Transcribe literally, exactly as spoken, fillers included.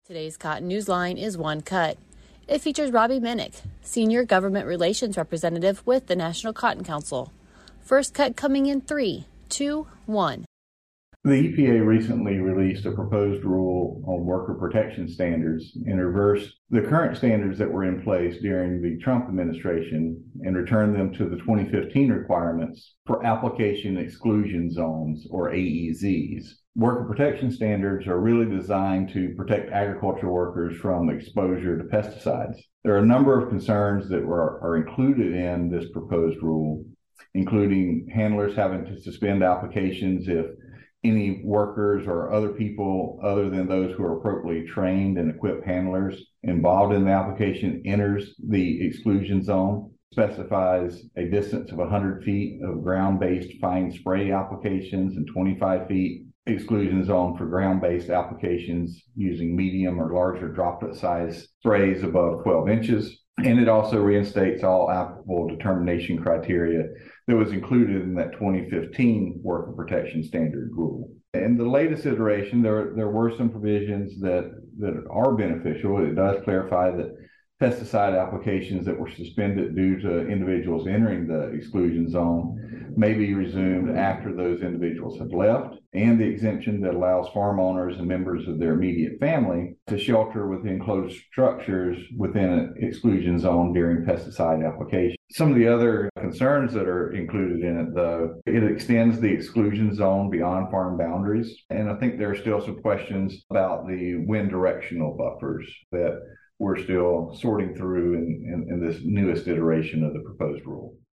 Today's Cotton Newsline is One Cut. It features Robbie Minnick, Senior Government Relations Representative with the National Cotton Council. First cut coming in three, two, one. The E P A recently released a proposed rule on worker protection standards and reversed the current standards that were in place during the Trump administration and returned them to the twenty fifteen requirements for application exclusion zones, or A E Zs. Worker protection standards are really designed to protect agricultural workers from exposure to pesticides. There are a number of concerns that were, are included in this proposed rule, including handlers having to suspend applications if any workers or other people other than those who are appropriately trained and equipped handlers involved in the application enters the exclusion zone, specifies a distance of one hundred feet of ground-based fine spray applications and twenty-five feet exclusion zone for ground-based applications using medium or larger droplet size sprays above twelve inches. And it also reinstates all applicable determination criteria that was included in that twenty fifteen Worker Protection Standard rule. In the latest iteration, there, there were some provisions that, that are beneficial. It does clarify that pesticide applications that were suspended due to individuals entering the exclusion zone may be resumed after those individuals have left, and the exemption that allows farm owners and members of their immediate family to shelter within closed structures within an exclusion zone during pesticide application. Some of the other concerns that are included in it, though, it extends the exclusion zone beyond farm boundaries, and I think there are still some questions about the wind directional buffers that we're still sorting through in, in, in this newest iteration of the proposed rule.